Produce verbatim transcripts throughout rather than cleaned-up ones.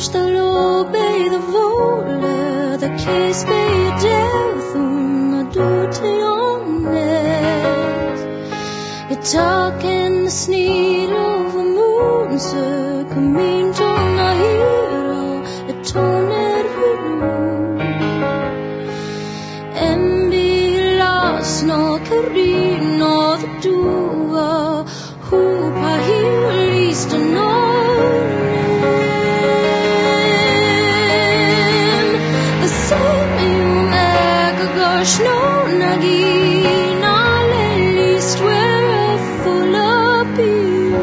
Stalo bei the vole, the case bei death on the duty on it. You talk in the sneed of the moon, so come in to my hero, the toned hero. And be lost, no carino, the doer, who pa here least to know. No nagi na least we're full of you.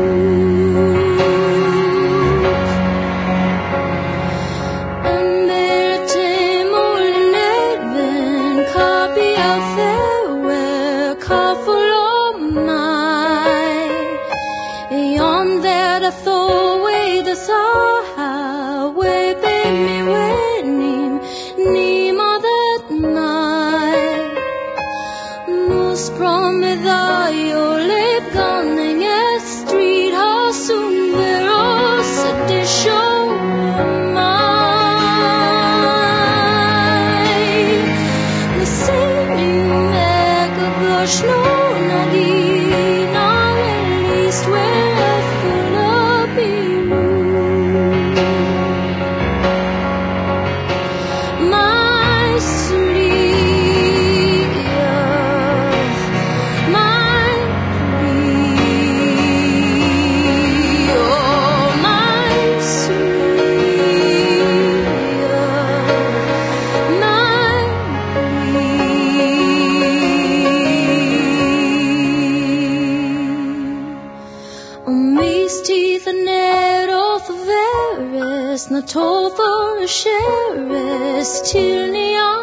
Amberte molnedven copy of farewell car full of mine. Beyond there the throw away the saw way be me winning ni mother mine. From the your lip gunning a street house soon we're all set to show mine. The same you make a blush no nagi not at least we're full of you. My sweet na toll for a sheriff's till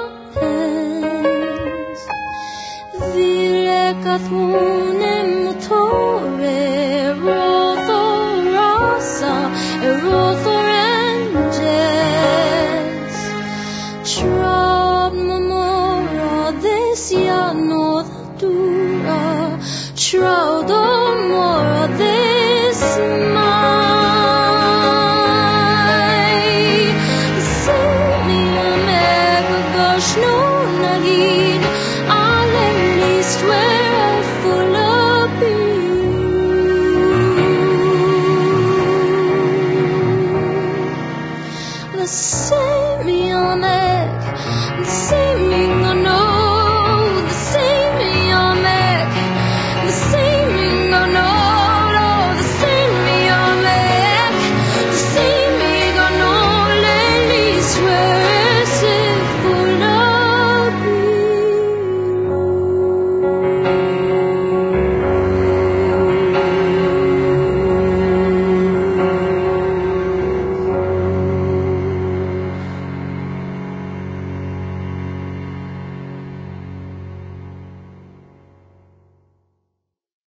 neons. Vile cathune motore, rotho rosa, e rotho ranges. Trod memora this yano the dura, trod mora this man. No nagin, all at least we're full of you. The same me on egg, the same me